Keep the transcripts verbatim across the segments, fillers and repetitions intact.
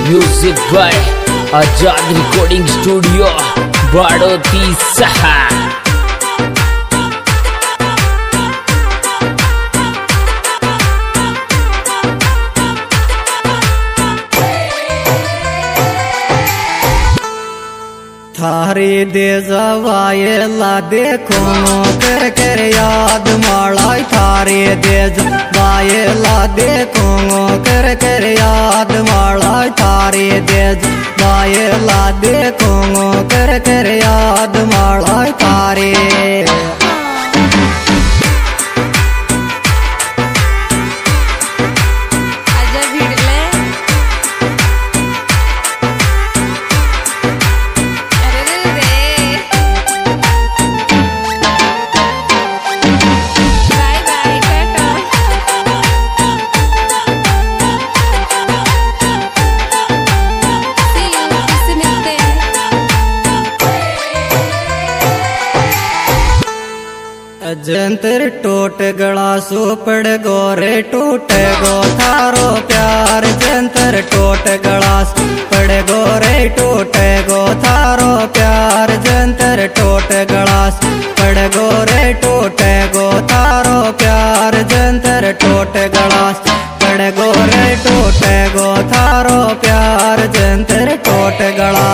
Music by Azad recording studio बाड़ोती सहा। थारी दे जवायला देखो कर कर याद माला थारी दे जवायला देखो कर कर याद माला थारी दे जवायला देखो कर कर याद माला थारे। जंतर टूट गला सुपड़ गोरे टूटे गो थारो प्यार। जंतर टूट गला सुपड़ गोरे टूटे गो थारो प्यार। जंतर टूट गला सुपड़ गोरे टूटे गो थारो प्यार। जंतर टूट गला सुपड़ गोरे टूटे गो थारो प्यार। जंतर टूट गला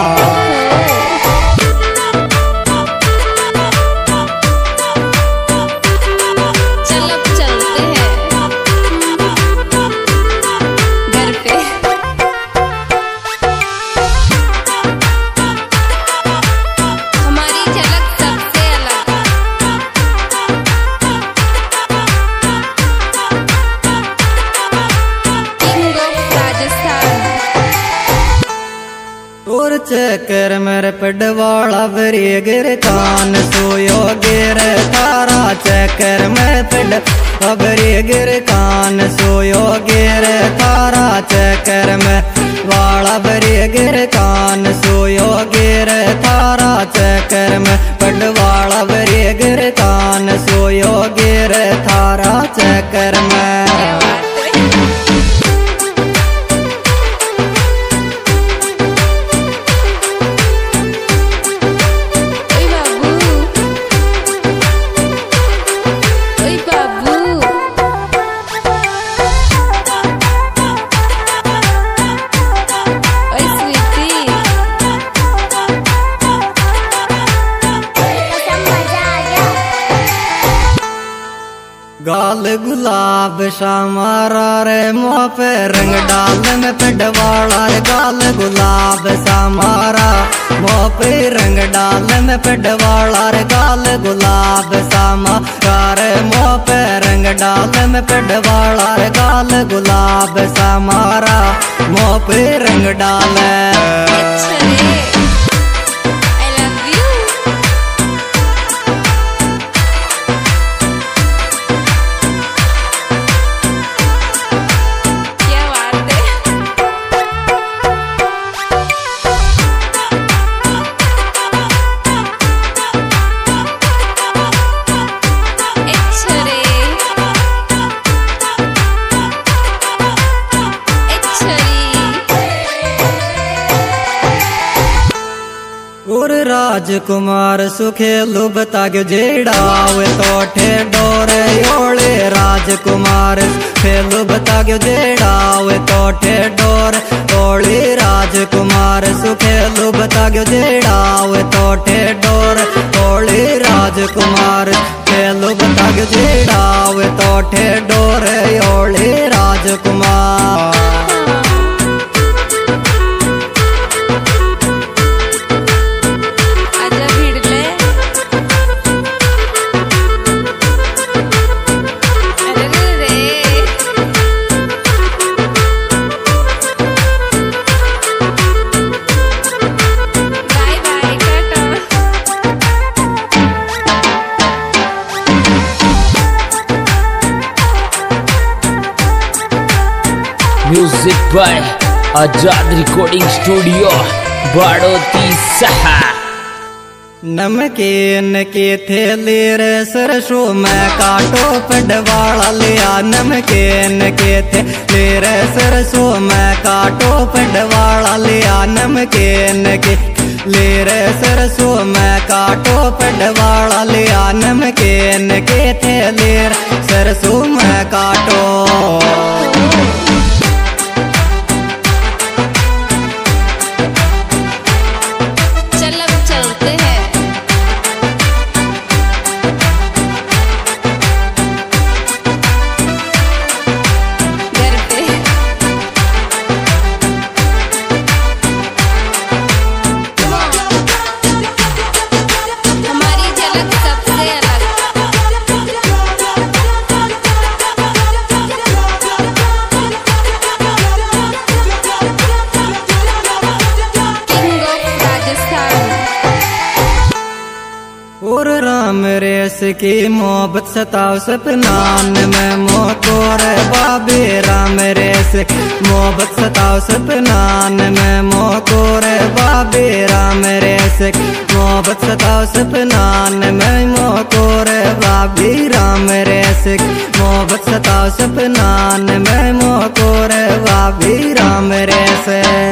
चक्कर मेरे पडवाला बरी गिर कान सोयो गिर थारा। चक्कर में पड बरी गिर कान सोयो गिर थारा। चक्कर में वाला बरी गिर कान सोयो गिर थारा। चक्कर में पडवाला बरी गिर कान सोयो गिर थारा। चक्कर में गाल गुलाब सामारा रे मुँह पे रंग डाल में पेडवाला रे। गाल गुलाब सामारा मुँह पे रंग डाल में पेडवाला रे। गाल गुलाब सामारा रे मुँह पे रंग डाल में पेडवाला रे। गाल गुलाब सामारा मुँह पे रंग डाल। राजकुमार सुखेलु बताग जेड़ावे तोठे डोरे ओले। राजकुमार सुखेलु बताग जेड़ावे तोठे डोरे ओले। राजकुमार सुखेलु बताग जेड़ावे तोठे डोरे ओले। राजकुमार सुखेलु बताग जेड़ावे तोठे डोरे ओले। Rajkumar music by Azad recording studio बाड़ोती सहा। नमकीन की थैली रे सरसों में काटो पडवाला लिया। नमकीन की थैली रे सरसों में काटो पडवाला लिया। नमकीन की ले रे सरसों में काटो पडवाला लिया। नमकीन की थैली रे सरसों में काटो। और राम रेस की मोहब्बत सताओ सपनान में मोको रे बाबे। राम रेस मोहब्बत सताओ सपनान में मोको रे बाबे। राम रेस मोहब्बत सताओ सपनान में मोको रे बाबी। राम रेस मोहब्बत सताओ सपनान में मोको रे बाबी। राम रेस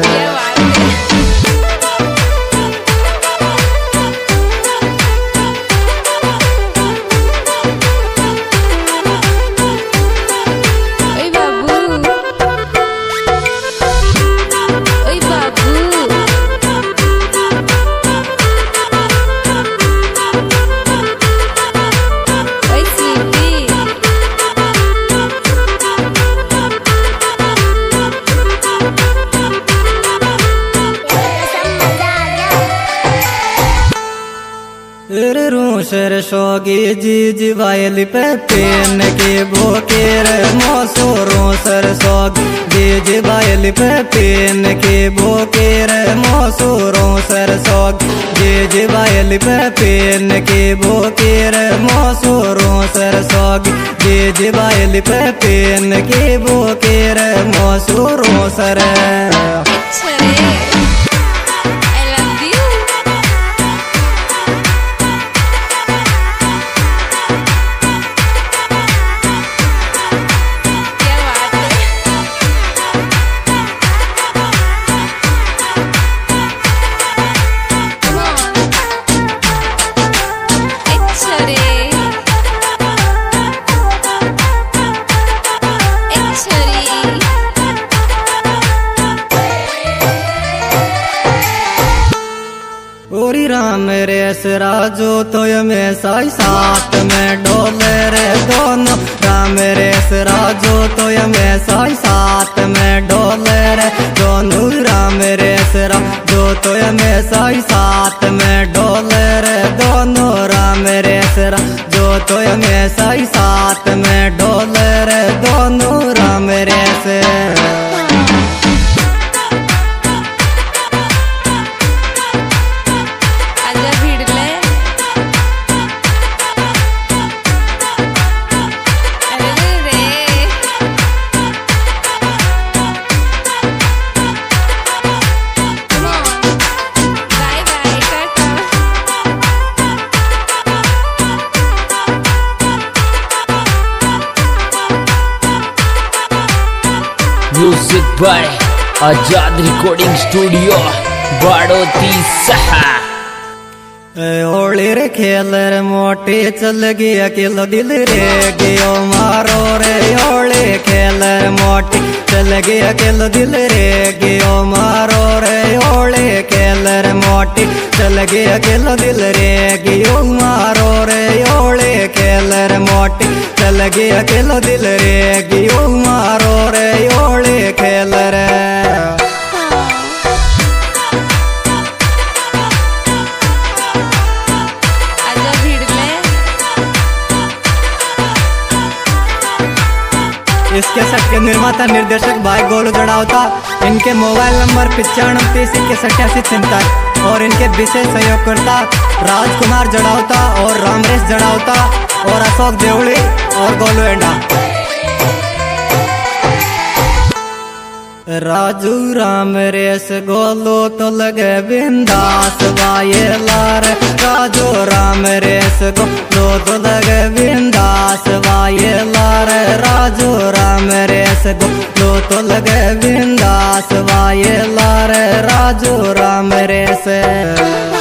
सरसोगी जी जी वायल पे पेन के बोकेर मोसोरों सरसोगी जी जी वायल पे पेन के बोकेर मोसोरों सरसोगी जी जी वायल पे पेन के बोकेर मोसोरों सरसोगी जी जी वायल पे पेन के बोकेर मोसोरों सर। ओरी राम रेस राजो तो में साई साथ में डोले रे दोनों। राम रेस राजो तो में साई साथ में डोले रे दोनों। राम रेस राजो तो में साई साथ में डोले रे दोनों। राम रेस राजो तो में साई साथ में डोले रे दोनों। राम रेस music by Azad recording studio बाड़ोती सहा। ओली रे खेल रे मोटी चल गया किलो दिल रे गयो मारो रे। ओली खेल रे मोटी चल गया किलो दिल रे गयो मारो रे। ओली खेल रे मोटी चल गया किलो दिल रे गयो मारो रे। ओली खेल रे मोटी चल गया किलो दिल रे गयो मारो रे। ओली खेल रे इसके सेट के निर्माता निर्देशक भाई गोलू जड़ावता। इनके मोबाइल नंबर पिचानवे तीस इक्कीस अठासी छिहत्तर और इनके विशेष सहयोगकर्ता राजकुमार जड़ावता और रामरेश जड़ावता और अशोक देवड़ी और गोलू एंडा। राजू राम रेस गोलो तो लगे बिंदास वाये लार राजू राम रेस गोलो तो लगे बिंदास वाये लार राजू राम रेस गोलो तो लगे बिंदास वाये लार राजू राम रेस।